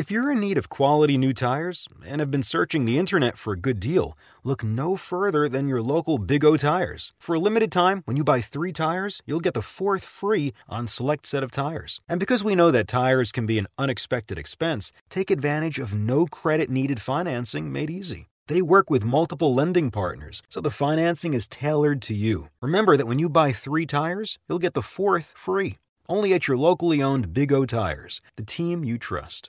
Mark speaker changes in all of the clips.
Speaker 1: If you're in need of quality new tires and have been searching the internet for a good deal, look no further than your local Big O Tires. For a limited time, when you buy 3 tires, you'll get the 4th free on select set of tires. And because we know that tires can be an unexpected expense, take advantage of no credit needed financing made easy. They work with multiple lending partners, so the financing is tailored to you. Remember that when you buy 3 tires, you'll get the 4th free. Only at your locally owned Big O Tires, the team you trust.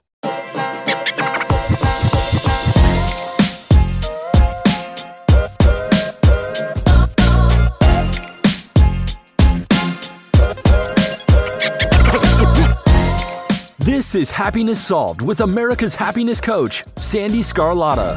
Speaker 2: This is Happiness Solved with America's happiness coach, Sandy Scarlatta.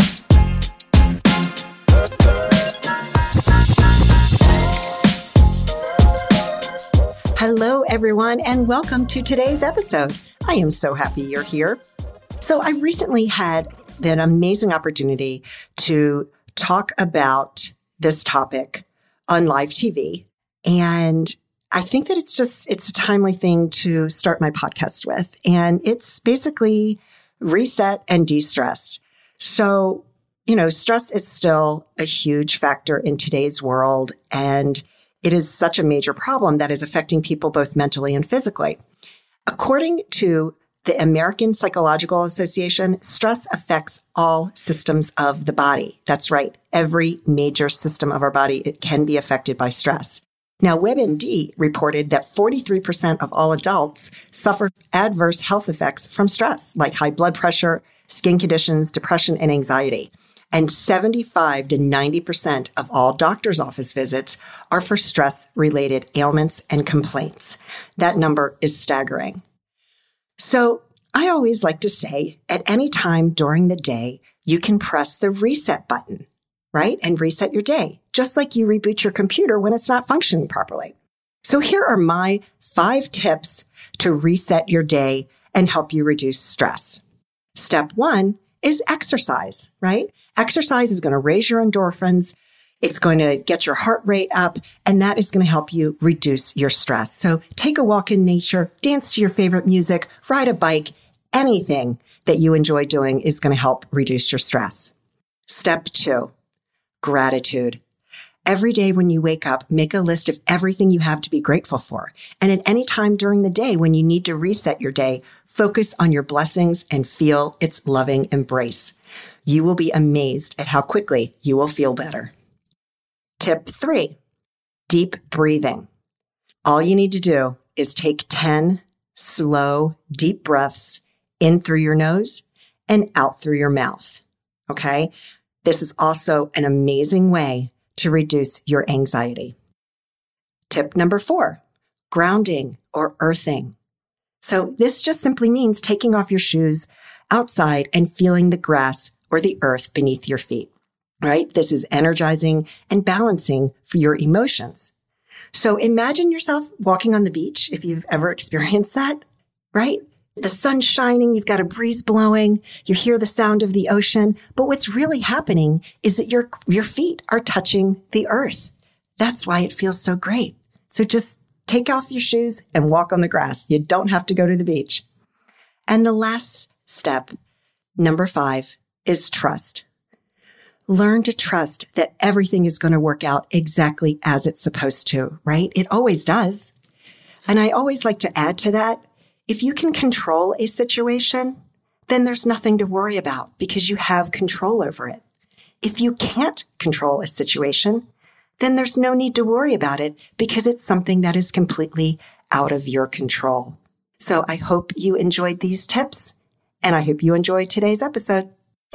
Speaker 3: Hello, everyone, and welcome to today's episode. I am so happy you're here. So I recently had an amazing opportunity to talk about this topic on live TV. And I think that it's a timely thing to start my podcast with. And it's basically reset and de-stress. So, stress is still a huge factor in today's world. And it is such a major problem that is affecting people both mentally and physically. According to the American Psychological Association, stress affects all systems of the body. That's right. Every major system of our body, it can be affected by stress. Now, WebMD reported that 43% of all adults suffer adverse health effects from stress, like high blood pressure, skin conditions, depression, and anxiety. And 75 to 90% of all doctor's office visits are for stress-related ailments and complaints. That number is staggering. So I always like to say, at any time during the day, you can press the reset button, right? And reset your day, just like you reboot your computer when it's not functioning properly. So here are my 5 tips to reset your day and help you reduce stress. Step 1 is exercise, right? Exercise is going to raise your endorphins. It's going to get your heart rate up, and that is going to help you reduce your stress. So take a walk in nature, dance to your favorite music, ride a bike, anything that you enjoy doing is going to help reduce your stress. Step 2, gratitude. Every day when you wake up, make a list of everything you have to be grateful for. And at any time during the day when you need to reset your day, focus on your blessings and feel its loving embrace. You will be amazed at how quickly you will feel better. Tip 3, deep breathing. All you need to do is take 10 slow, deep breaths in through your nose and out through your mouth. Okay? This is also an amazing way to reduce your anxiety. Tip number 4, grounding or earthing. So this just simply means taking off your shoes outside and feeling the grass or the earth beneath your feet, right? This is energizing and balancing for your emotions. So imagine yourself walking on the beach, if you've ever experienced that, right? The sun's shining, you've got a breeze blowing, you hear the sound of the ocean, but what's really happening is that your feet are touching the earth. That's why it feels so great. So just take off your shoes and walk on the grass. You don't have to go to the beach. And the last step, number 5, is trust. Learn to trust that everything is going to work out exactly as it's supposed to, right? It always does. And I always like to add to that, if you can control a situation, then there's nothing to worry about because you have control over it. If you can't control a situation, then there's no need to worry about it because it's something that is completely out of your control. So I hope you enjoyed these tips, and I hope you enjoyed today's episode.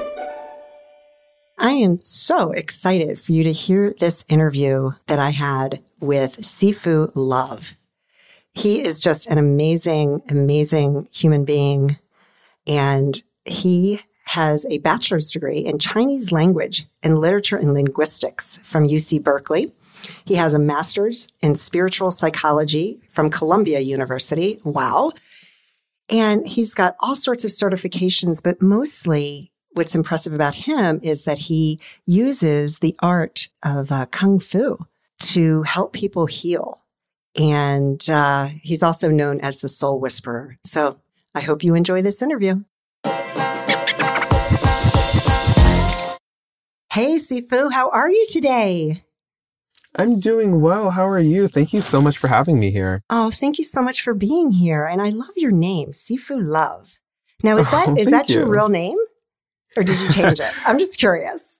Speaker 3: I am so excited for you to hear this interview that I had with Sifu Love. He is just an amazing, amazing human being, and he has a bachelor's degree in Chinese language and literature and linguistics from UC Berkeley. He has a master's in spiritual psychology from Columbia University. Wow. And he's got all sorts of certifications, but mostly what's impressive about him is that he uses the art of Kung Fu to help people heal. And he's also known as the Soul Whisperer. So I hope you enjoy this interview. Hey, Sifu, how are you today?
Speaker 4: I'm doing well. How are you? Thank you so much for having me here.
Speaker 3: Oh, thank you so much for being here. And I love your name, Sifu Love. Now, is
Speaker 4: Oh,
Speaker 3: that
Speaker 4: thank
Speaker 3: your
Speaker 4: you.
Speaker 3: real name or did you change it? I'm just curious.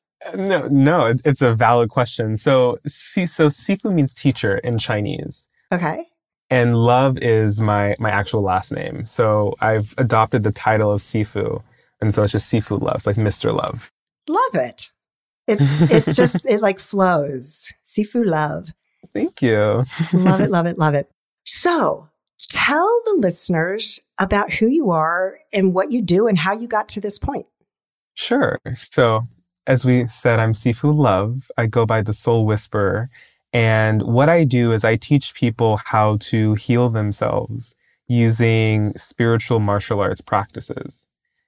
Speaker 4: No, it's a valid question. So Sifu means teacher in Chinese,
Speaker 3: Okay.
Speaker 4: and Love is my actual last name. So I've adopted the title of Sifu, and so it's just Sifu Love, it's like Mr. Love.
Speaker 3: Love it. It's just, it like flows. Sifu Love.
Speaker 4: Thank you.
Speaker 3: Love it, love it, love it. So tell the listeners about who you are and what you do and how you got to this point.
Speaker 4: Sure. So as we said, I'm Sifu Love. I go by the Soul Whisperer. And what I do is I teach people how to heal themselves using spiritual martial arts practices.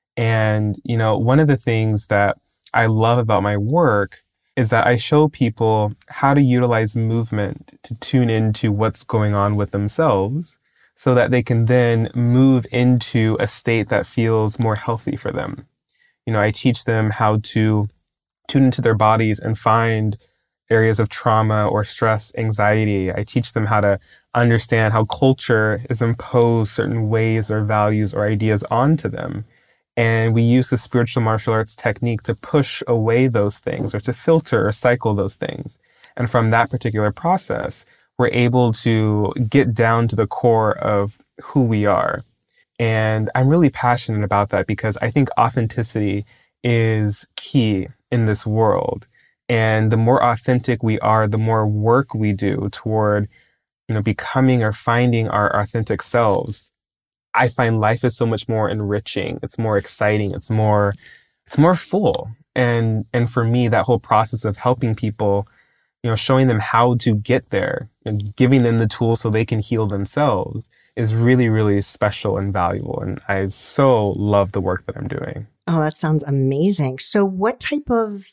Speaker 4: And, one of the things that I love about my work is that I show people how to utilize movement to tune into what's going on with themselves so that they can then move into a state that feels more healthy for them. I teach them how to tune into their bodies and find areas of trauma or stress, anxiety. I teach them how to understand how culture has imposed certain ways or values or ideas onto them. And we use the spiritual martial arts technique to push away those things or to filter or cycle those things. And from that particular process, we're able to get down to the core of who we are. And I'm really passionate about that because I think authenticity is key in this world. And the more authentic we are, the more work we do toward, becoming or finding our authentic selves. I find life is so much more enriching. It's more exciting. It's more full. And for me, that whole process of helping people, showing them how to get there and giving them the tools so they can heal themselves is really, really special and valuable. And I so love the work that I'm doing.
Speaker 3: Oh, that sounds amazing. So what type of,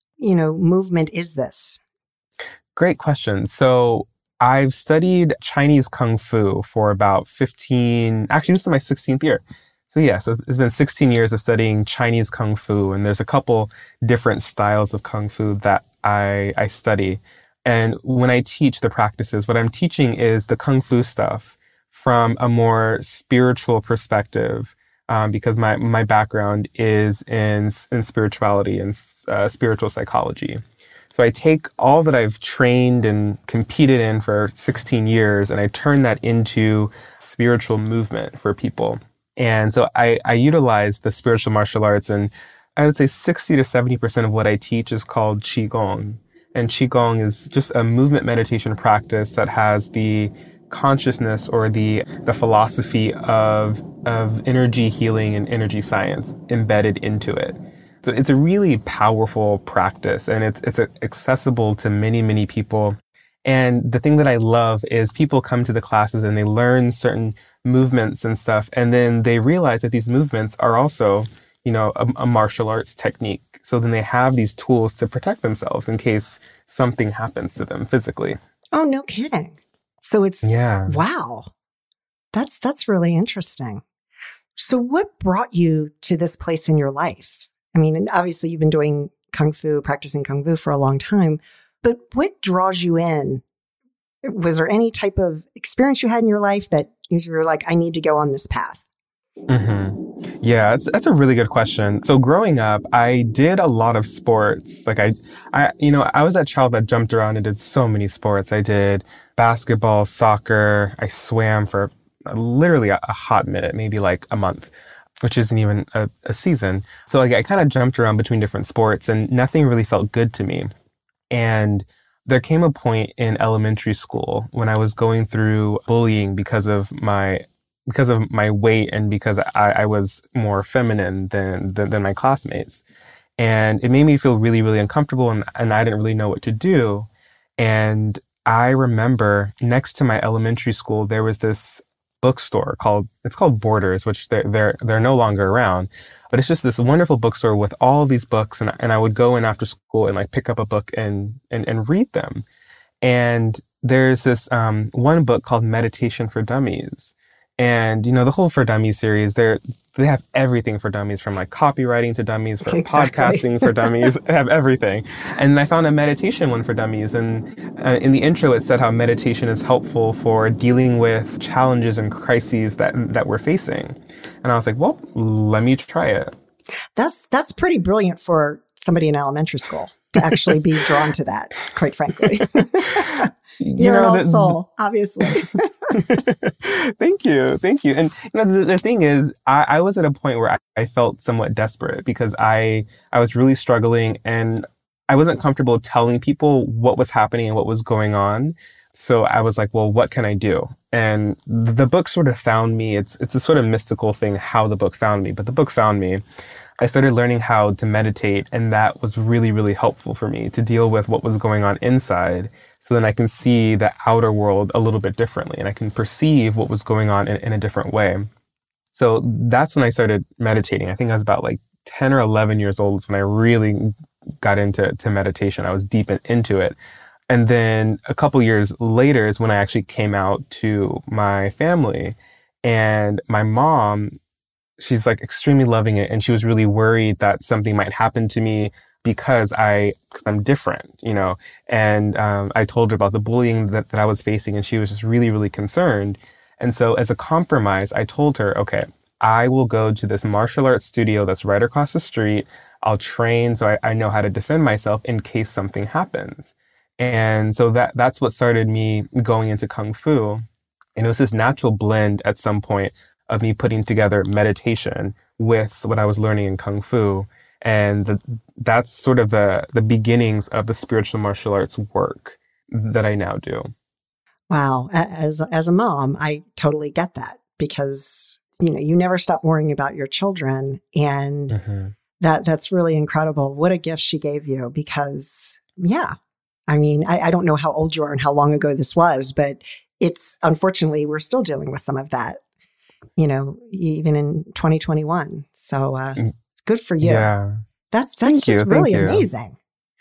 Speaker 3: movement is this?
Speaker 4: Great question. So I've studied Chinese Kung Fu for about 15, actually, this is my 16th year. So it's been 16 years of studying Chinese Kung Fu, and there's a couple different styles of Kung Fu that I study. And when I teach the practices, what I'm teaching is the Kung Fu stuff from a more spiritual perspective, because my background is in spirituality and spiritual psychology. So I take all that I've trained and competed in for 16 years, and I turn that into spiritual movement for people. And so I utilize the spiritual martial arts, and I would say 60 to 70% of what I teach is called Qigong. And Qigong is just a movement meditation practice that has the consciousness or the philosophy of energy healing and energy science embedded into it. So it's a really powerful practice, and it's accessible to many, many people. And the thing that I love is people come to the classes and they learn certain movements and stuff, and then they realize that these movements are also, a martial arts technique. So then they have these tools to protect themselves in case something happens to them physically.
Speaker 3: Oh, no kidding. So it's, wow, that's really interesting. So what brought you to this place in your life? I mean, and obviously you've been doing practicing Kung Fu for a long time, but what draws you in? Was there any type of experience you had in your life that you were like, I need to go on this path?
Speaker 4: Mm-hmm. Yeah, that's a really good question. So growing up, I did a lot of sports. Like I was that child that jumped around and did so many sports. I did basketball, soccer. I swam for literally a hot minute, maybe like a month, which isn't even a season. So like I kind of jumped around between different sports and nothing really felt good to me. And there came a point in elementary school when I was going through bullying because of my weight and because I was more feminine than my classmates. And it made me feel really, really uncomfortable, and I didn't really know what to do. And I remember next to my elementary school, there was this bookstore called Borders, which they're no longer around. But it's just this wonderful bookstore with all these books. And I would go in after school and like pick up a book and read them. And there's this one book called Meditation for Dummies. And, the whole For Dummies series, they have everything for dummies, from like copywriting to dummies, for podcasting for dummies, they have everything. And I found a meditation one for dummies. And in the intro, it said how meditation is helpful for dealing with challenges and crises that we're facing. And I was like, well, let me try it.
Speaker 3: That's pretty brilliant for somebody in elementary school to actually be drawn to that, quite frankly. You're an old soul, obviously.
Speaker 4: Thank you. And the thing is, I was at a point where I felt somewhat desperate because I was really struggling, and I wasn't comfortable telling people what was happening and what was going on. So I was like, well, what can I do? And the book sort of found me. It's a sort of mystical thing how the book found me, but the book found me. I started learning how to meditate, and that was really, really helpful for me to deal with what was going on inside. So then I can see the outer world a little bit differently, and I can perceive what was going on in a different way. So that's when I started meditating. I think I was about like 10 or 11 years old when I really got into meditation. I was deep into it. And then a couple years later is when I actually came out to my family, and my mom, she's like extremely loving it. And she was really worried that something might happen to me because I'm different, and I told her about the bullying that I was facing, and she was just really, really concerned. And so as a compromise, I told her, okay, I will go to this martial arts studio that's right across the street. I'll train so I know how to defend myself in case something happens. And so that's what started me going into Kung Fu. And it was this natural blend at some point of me putting together meditation with what I was learning in Kung Fu. And that's sort of the beginnings of the spiritual martial arts work that I now do.
Speaker 3: Wow. As a mom, I totally get that, because, you never stop worrying about your children. And that's really incredible. What a gift she gave you, because, I mean, I don't know how old you are and how long ago this was, but it's, unfortunately, we're still dealing with some of that, even in 2021. So, good for you.
Speaker 4: Yeah.
Speaker 3: That's just really amazing.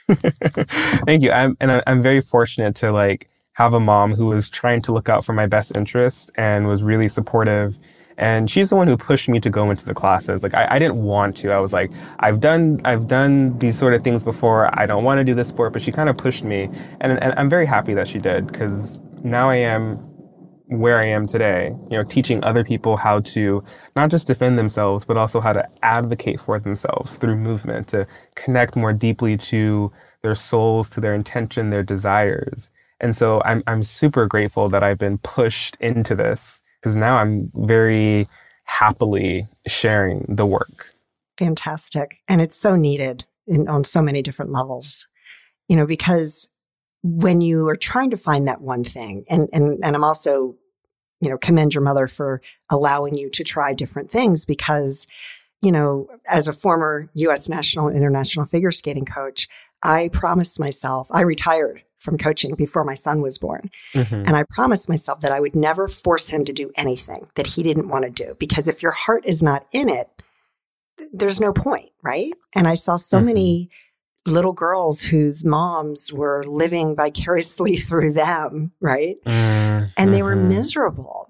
Speaker 4: Thank you. I'm very fortunate to have a mom who was trying to look out for my best interests and was really supportive. And she's the one who pushed me to go into the classes. I didn't want to. I was like, I've done these sort of things before. I don't want to do this sport, but she kind of pushed me. And I'm very happy that she did, because now I am where I am today, teaching other people how to not just defend themselves, but also how to advocate for themselves through movement, to connect more deeply to their souls, to their intention, their desires. And so I'm super grateful that I've been pushed into this, because now I'm very happily sharing the work.
Speaker 3: Fantastic. And it's so needed on so many different levels, because when you are trying to find that one thing, and I'm also, commend your mother for allowing you to try different things, because, as a former U.S. national and international figure skating coach, I promised myself, I retired from coaching before my son was born. And I promised myself that I would never force him to do anything that he didn't want to do, because if your heart is not in it, there's no point, right? And I saw so many little girls whose moms were living vicariously through them, right? And they were miserable.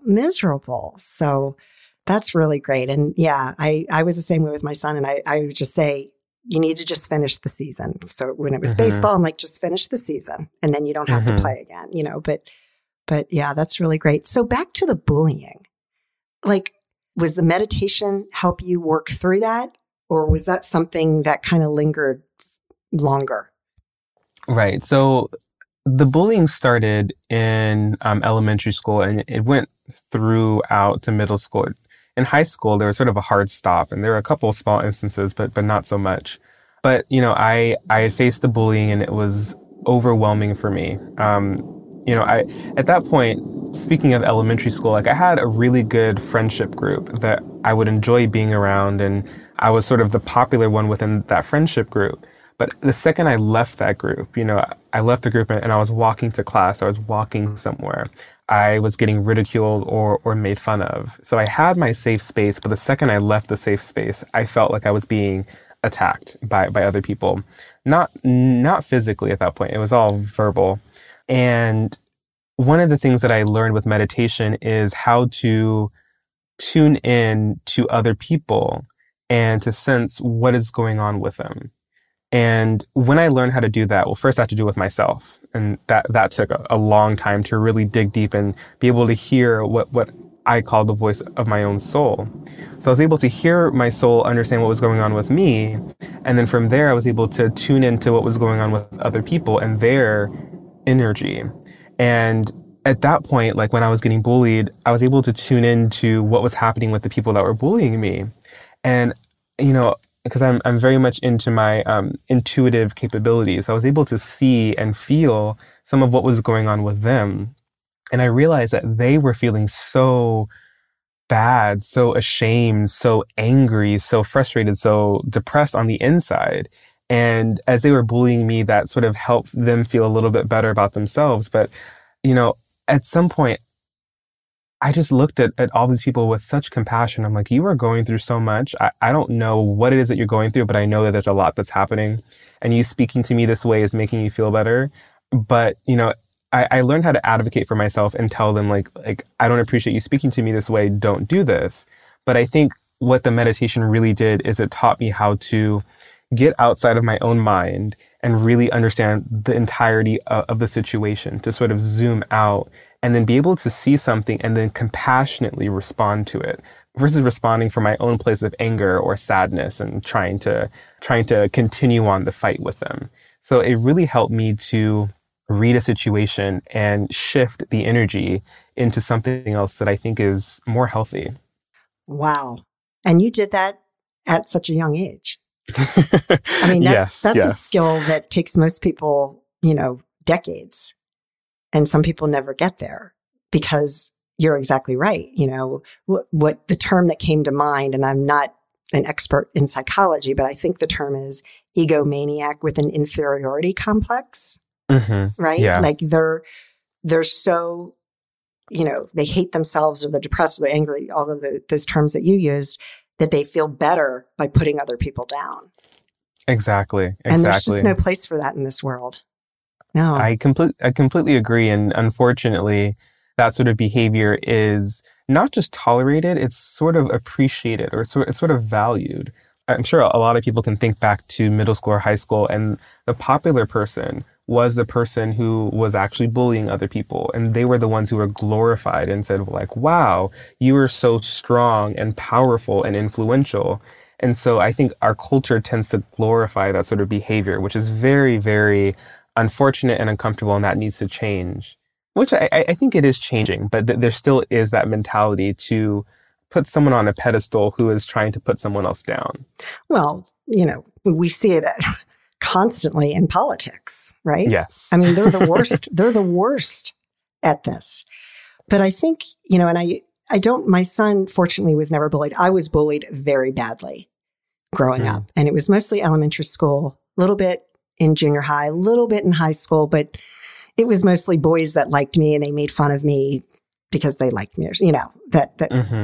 Speaker 3: So that's really great. And I was the same way with my son. And I would just say, you need to just finish the season. So when it was baseball, I'm like, just finish the season, and then you don't have to play again, but yeah, that's really great. So back to the bullying, was the meditation help you work through that? Or was that something that kind of lingered longer?
Speaker 4: Right. So the bullying started in elementary school, and it went throughout to middle school. In high school, there was sort of a hard stop, and there were a couple of small instances, but not so much. But, I had faced the bullying, and it was overwhelming for me. At that point, speaking of elementary school, I had a really good friendship group that I would enjoy being around, and I was sort of the popular one within that friendship group. But the second I left that group, I left the group and I was walking to class, I was walking somewhere, I was getting ridiculed or made fun of. So I had my safe space, but the second I left the safe space, I felt like I was being attacked by other people. Not physically at that point. It was all verbal. And one of the things that I learned with meditation is how to tune in to other people and to sense what is going on with them. And when I learned how to do that, well, first I had to do it with myself. And that took a long time to really dig deep and be able to hear what I call the voice of my own soul. So I was able to hear my soul, understand what was going on with me. And then from there, I was able to tune into what was going on with other people and their energy. And at that point, like when I was getting bullied, I was able to tune into what was happening with the people that were bullying me. And, because I'm very much into my intuitive capabilities, I was able to see and feel some of what was going on with them. And I realized that they were feeling so bad, so ashamed, so angry, so frustrated, so depressed on the inside. And as they were bullying me, that sort of helped them feel a little bit better about themselves. But, at some point, I just looked at all these people with such compassion. I'm like, you are going through so much. I don't know what it is that you're going through, but I know that there's a lot that's happening. And you speaking to me this way is making you feel better. But, I learned how to advocate for myself and tell them like, I don't appreciate you speaking to me this way. Don't do this. But I think what the meditation really did is it taught me how to get outside of my own mind and really understand the entirety of the situation, to sort of zoom out and then be able to see something and then compassionately respond to it versus responding from my own place of anger or sadness and trying to continue on the fight with them. So it really helped me to read a situation and shift the energy into something else that I think is more healthy.
Speaker 3: Wow. And you did that at such a young age. I mean, that's a skill that takes most people, decades. And some people never get there because you're exactly right. What the term that came to mind, and I'm not an expert in psychology, but I think the term is egomaniac with an inferiority complex. Mm-hmm. Right? Yeah. Like they're so, they hate themselves or they're depressed or they're angry, all of those terms that you used, that they feel better by putting other people down.
Speaker 4: Exactly.
Speaker 3: And there's just no place for that in this world. No.
Speaker 4: I completely agree. And unfortunately, that sort of behavior is not just tolerated, it's sort of appreciated or it's sort of valued. I'm sure a lot of people can think back to middle school or high school, and the popular person was the person who was actually bullying other people. And they were the ones who were glorified and said, like, wow, you are so strong and powerful and influential. And so I think our culture tends to glorify that sort of behavior, which is very, very unfortunate and uncomfortable, and that needs to change, which I think it is changing, but there still is that mentality to put someone on a pedestal who is trying to put someone else down.
Speaker 3: Well, we see it constantly in politics, right?
Speaker 4: Yes.
Speaker 3: I mean, they're the worst. They're the worst at this. But I think, and my son fortunately was never bullied. I was bullied very badly growing up. And it was mostly elementary school, a little bit in junior high, a little bit in high school, but it was mostly boys that liked me and they made fun of me because they liked me, that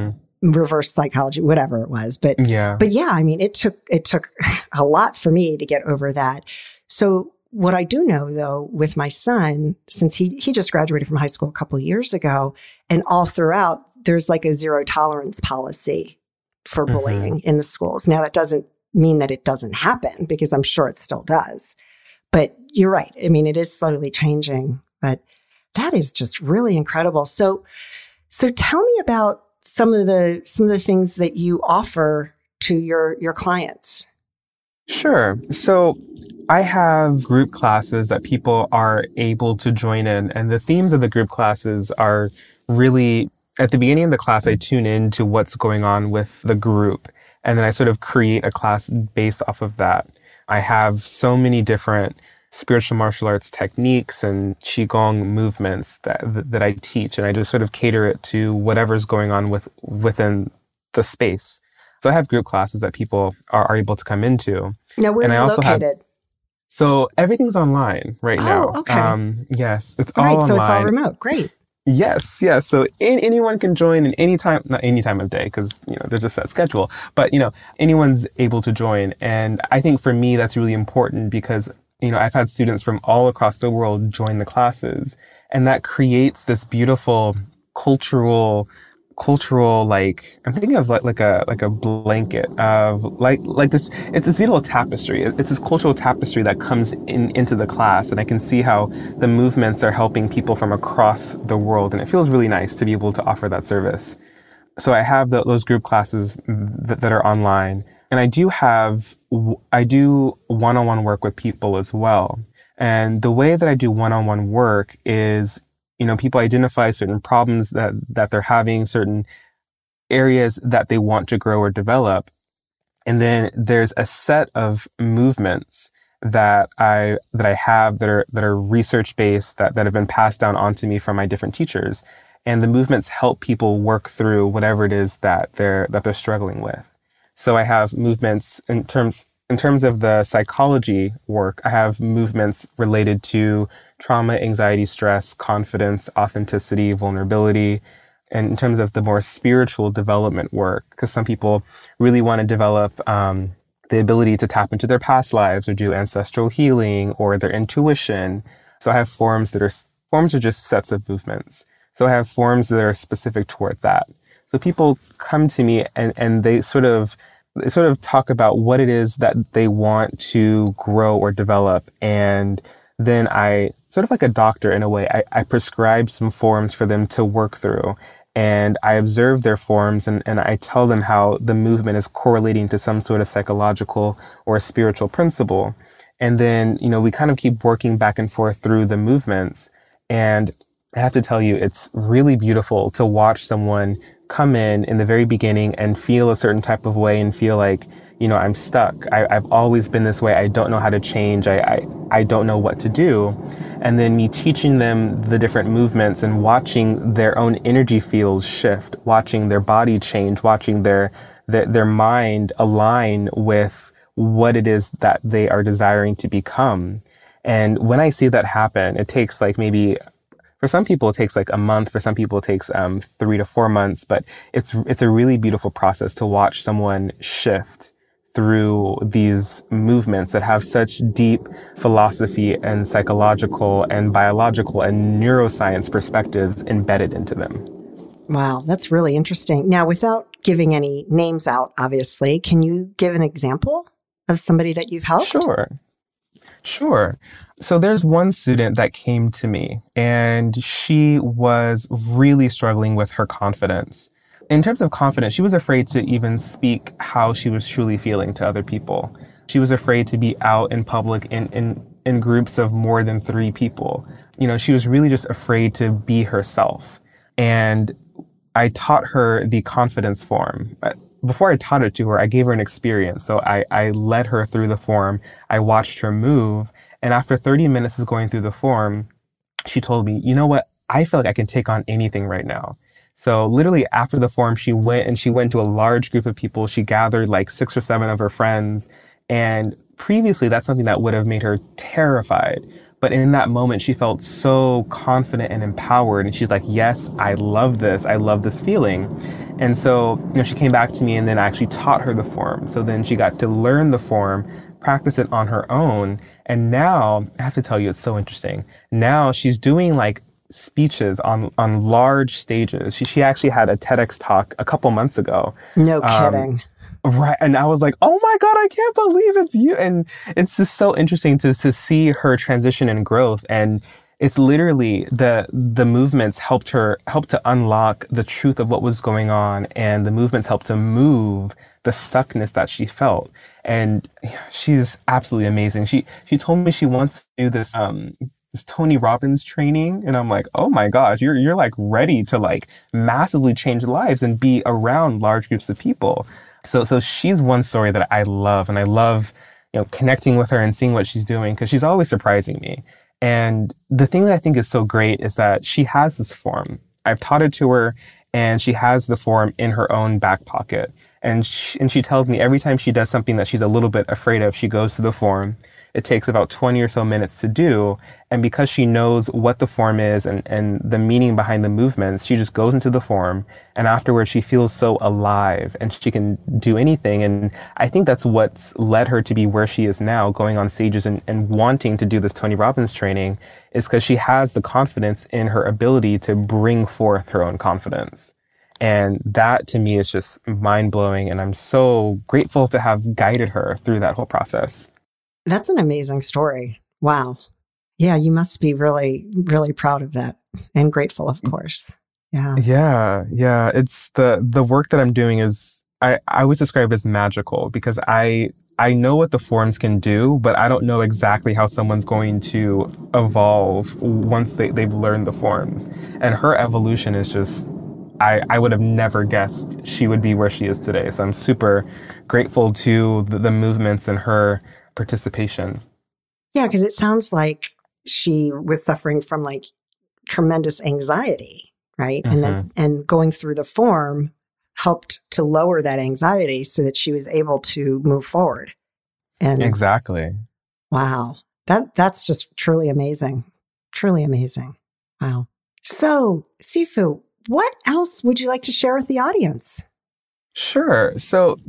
Speaker 3: reverse psychology, whatever it was. But yeah, I mean, it took a lot for me to get over that. So what I do know though, with my son, since he just graduated from high school a couple of years ago, and all throughout, there's like a zero tolerance policy for bullying in the schools. Now that doesn't mean that it doesn't happen, because I'm sure it still does. But you're right. I mean, it is slowly changing, but that is just really incredible. So tell me about some of the things that you offer to your clients.
Speaker 4: Sure. So I have group classes that people are able to join in, and the themes of the group classes are really, at the beginning of the class, I tune in to what's going on with the group, and then I sort of create a class based off of that. I have so many different spiritual martial arts techniques and Qigong movements that I teach, and I just sort of cater it to whatever's going on within the space. So I have group classes that people are able to come into.
Speaker 3: Now, where are you located?
Speaker 4: So everything's online right now.
Speaker 3: Okay.
Speaker 4: Yes, it's all online.
Speaker 3: So it's all remote. Great.
Speaker 4: Yes. So anyone can join in any time, not any time of day, because, there's a set schedule, but, anyone's able to join. And I think for me, that's really important because, I've had students from all across the world join the classes, and that creates this beautiful cultural cultural, like, I'm thinking of like a blanket of like this, it's this beautiful tapestry. It's this cultural tapestry that comes into the class, and I can see how the movements are helping people from across the world, and it feels really nice to be able to offer that service. So I have those group classes that are online, and I do one-on-one work with people as well. And the way that I do one-on-one work is, people identify certain problems that they're having, certain areas that they want to grow or develop. And then there's a set of movements that I have that are research-based, that have been passed down onto me from my different teachers. And the movements help people work through whatever it is that they're struggling with. So I have movements in terms of the psychology work. I have movements related to trauma, anxiety, stress, confidence, authenticity, vulnerability. And in terms of the more spiritual development work, because some people really want to develop the ability to tap into their past lives or do ancestral healing or their intuition. So I have forms are just sets of movements. So I have forms that are specific toward that. So people come to me and they sort of talk about what it is that they want to grow or develop. And then I, sort of like a doctor in a way, I prescribe some forms for them to work through. And I observe their forms and I tell them how the movement is correlating to some sort of psychological or spiritual principle. And then, we kind of keep working back and forth through the movements. And I have to tell you, it's really beautiful to watch someone come in the very beginning and feel a certain type of way and feel like, I'm stuck. I've always been this way. I don't know how to change. I don't know what to do. And then me teaching them the different movements and watching their own energy fields shift, watching their body change, watching their mind align with what it is that they are desiring to become. And when I see that happen, it takes for some people, it takes like a month. For some people, it takes 3 to 4 months. But it's a really beautiful process to watch someone shift through these movements that have such deep philosophy and psychological and biological and neuroscience perspectives embedded into them.
Speaker 3: Wow, that's really interesting. Now, without giving any names out, obviously, can you give an example of somebody that you've helped?
Speaker 4: Sure. So there's one student that came to me and she was really struggling with her confidence. In terms of confidence, she was afraid to even speak how she was truly feeling to other people. She was afraid to be out in public in groups of more than 3 people. She was really just afraid to be herself. And I taught her the confidence form. Before I taught it to her, I gave her an experience. So I led her through the form. I watched her move. And after 30 minutes of going through the form, she told me, you know what? I feel like I can take on anything right now. So literally after the form, she went to a large group of people. She gathered like 6 or 7 of her friends. And previously, that's something that would have made her terrified. But in that moment, she felt so confident and empowered. And she's like, yes, I love this. I love this feeling. And so, she came back to me and then I actually taught her the form. So then she got to learn the form, practice it on her own. And now, I have to tell you, it's so interesting. Now she's doing like speeches on large stages. She actually had a TEDx talk a couple months ago.
Speaker 3: No kidding.
Speaker 4: Right. And I was like, oh my God, I can't believe it's you. And it's just so interesting to see her transition and growth. And it's literally the movements helped to unlock the truth of what was going on. And the movements helped to move the stuckness that she felt. And she's absolutely amazing. She told me she wants to do this Tony Robbins training. And I'm like, oh my gosh, you're like ready to like massively change lives and be around large groups of people. So she's one story that I love, and I love, connecting with her and seeing what she's doing because she's always surprising me. And the thing that I think is so great is that she has this form. I've taught it to her, and she has the form in her own back pocket. And she tells me every time she does something that she's a little bit afraid of, she goes to the form. It takes about 20 or so minutes to do. And because she knows what the form is and the meaning behind the movements, she just goes into the form. And afterwards, she feels so alive and she can do anything. And I think that's what's led her to be where she is now, going on stages and wanting to do this Tony Robbins training, is because she has the confidence in her ability to bring forth her own confidence. And that to me is just mind blowing. And I'm so grateful to have guided her through that whole process.
Speaker 3: That's an amazing story. Wow. Yeah, you must be really, really proud of that and grateful, of course. Yeah.
Speaker 4: Yeah. It's the work that I'm doing is, I would describe it as magical because I know what the forms can do, but I don't know exactly how someone's going to evolve once they've learned the forms. And her evolution is just, I would have never guessed she would be where she is today. So I'm super grateful to the movements and her participation.
Speaker 3: Yeah, because it sounds like she was suffering from like tremendous anxiety, right?
Speaker 4: Mm-hmm.
Speaker 3: And going through the form helped to lower that anxiety so that she was able to move forward. And
Speaker 4: exactly.
Speaker 3: Wow. That's just truly amazing. Truly amazing. Wow. So, Sifu, what else would you like to share with the audience?
Speaker 4: Sure. So,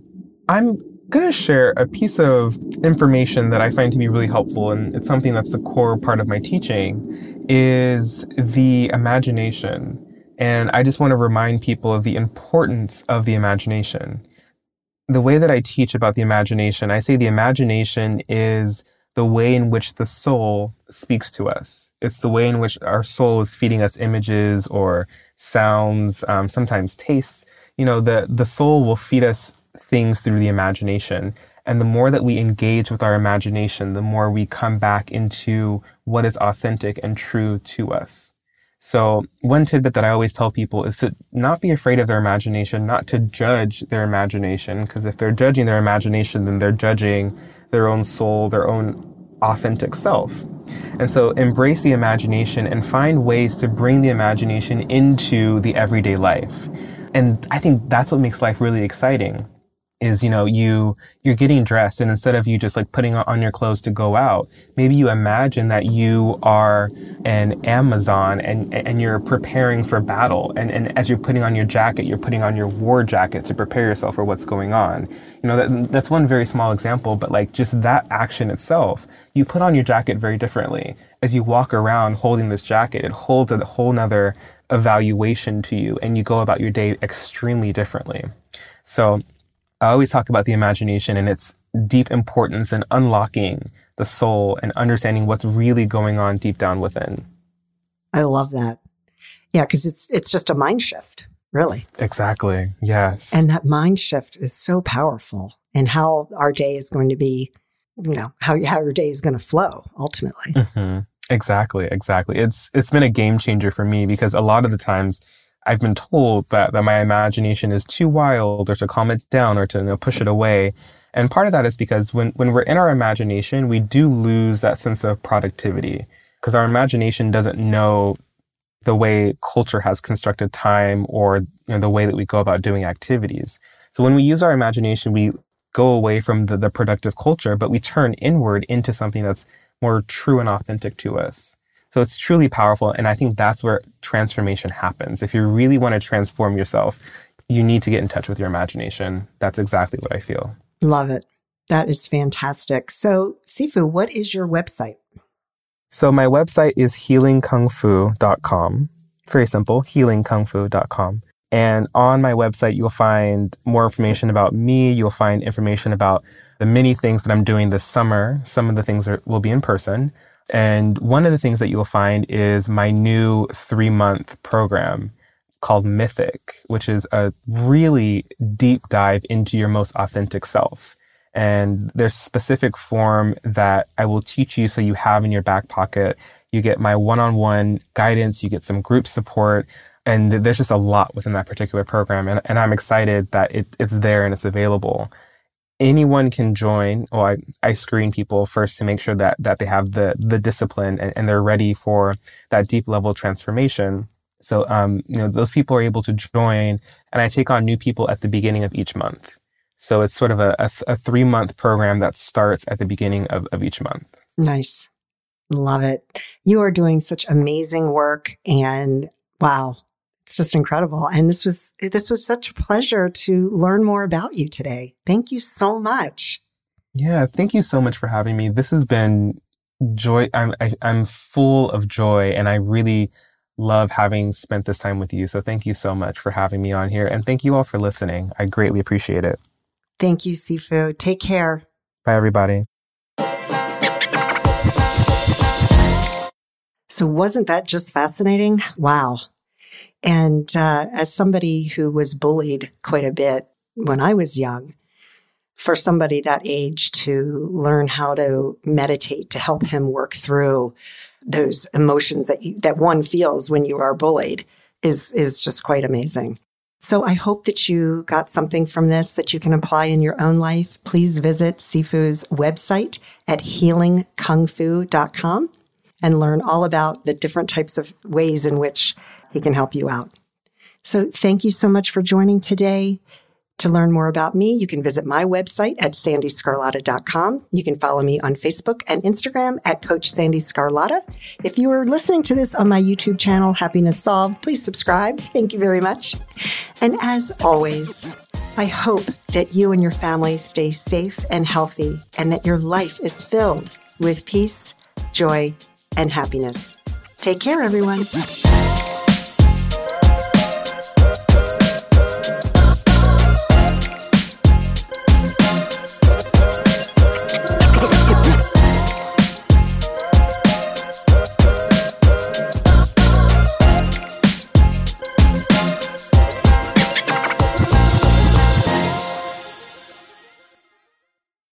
Speaker 4: I'm going to share a piece of information that I find to be really helpful, and it's something that's the core part of my teaching, is the imagination. And I just want to remind people of the importance of the imagination. The way that I teach about the imagination, I say the imagination is the way in which the soul speaks to us. It's the way in which our soul is feeding us images or sounds, sometimes tastes. The soul will feed us things through the imagination. And the more that we engage with our imagination, the more we come back into what is authentic and true to us. So one tidbit that I always tell people is to not be afraid of their imagination, not to judge their imagination, because if they're judging their imagination, then they're judging their own soul, their own authentic self. And so embrace the imagination and find ways to bring the imagination into the everyday life. And I think that's what makes life really exciting. Is, you're getting dressed, and instead of you just like putting on your clothes to go out, maybe you imagine that you are an Amazon and you're preparing for battle. And as you're putting on your jacket, you're putting on your war jacket to prepare yourself for what's going on. That's one very small example, but like just that action itself, you put on your jacket very differently. As you walk around holding this jacket, it holds a whole nother evaluation to you, and you go about your day extremely differently. So I always talk about the imagination and its deep importance in unlocking the soul and understanding what's really going on deep down within.
Speaker 3: I love that. Yeah, because it's just a mind shift, really.
Speaker 4: Exactly. Yes.
Speaker 3: And that mind shift is so powerful, and how our day is going to be, how your day is going to flow ultimately.
Speaker 4: Mm-hmm. Exactly. It's been a game changer for me because a lot of the times I've been told that my imagination is too wild, or to calm it down, or to push it away. And part of that is because when we're in our imagination, we do lose that sense of productivity because our imagination doesn't know the way culture has constructed time, or the way that we go about doing activities. So when we use our imagination, we go away from the productive culture, but we turn inward into something that's more true and authentic to us. So it's truly powerful. And I think that's where transformation happens. If you really want to transform yourself, you need to get in touch with your imagination. That's exactly what I feel.
Speaker 3: Love it. That is fantastic. So, Sifu, what is your website?
Speaker 4: So my website is healingkungfu.com. Very simple, healingkungfu.com. And on my website, you'll find more information about me. You'll find information about the many things that I'm doing this summer. Some of the things will be in person. And one of the things that you'll find is my new 3-month program called Mythic, which is a really deep dive into your most authentic self. And there's a specific form that I will teach you so you have in your back pocket. You get my one-on-one guidance, you get some group support, and there's just a lot within that particular program. And I'm excited that it's there and it's available. Anyone can join. Well, I screen people first to make sure that they have the discipline and they're ready for that deep level transformation. So, those people are able to join, and I take on new people at the beginning of each month. So it's sort of a 3-month program that starts at the beginning of each month.
Speaker 3: Nice. Love it. You are doing such amazing work, and wow, it's just incredible. And this was such a pleasure to learn more about you today. Thank you so much.
Speaker 4: Yeah, thank you so much for having me. This has been joy. I'm full of joy, and I really love having spent this time with you. So thank you so much for having me on here. And thank you all for listening. I greatly appreciate it.
Speaker 3: Thank you, Sifu. Take care.
Speaker 4: Bye, everybody.
Speaker 3: So wasn't that just fascinating? Wow. And as somebody who was bullied quite a bit when I was young, for somebody that age to learn how to meditate to help him work through those emotions that one feels when you are bullied is just quite amazing. So I hope that you got something from this that you can apply in your own life. Please visit Sifu's website at healingkungfu.com and learn all about the different types of ways in which he can help you out. So thank you so much for joining today. To learn more about me, you can visit my website at sandyscarlotta.com. You can follow me on Facebook and Instagram at Coach Sandy Scarlotta. If you are listening to this on my YouTube channel, Happiness Solved, please subscribe. Thank you very much. And as always, I hope that you and your family stay safe and healthy and that your life is filled with peace, joy, and happiness. Take care, everyone.